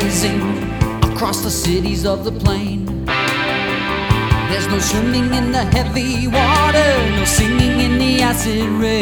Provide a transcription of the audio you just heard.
rising across the cities of the plain. There's no swimming in the heavy water, no singing in the acid rain.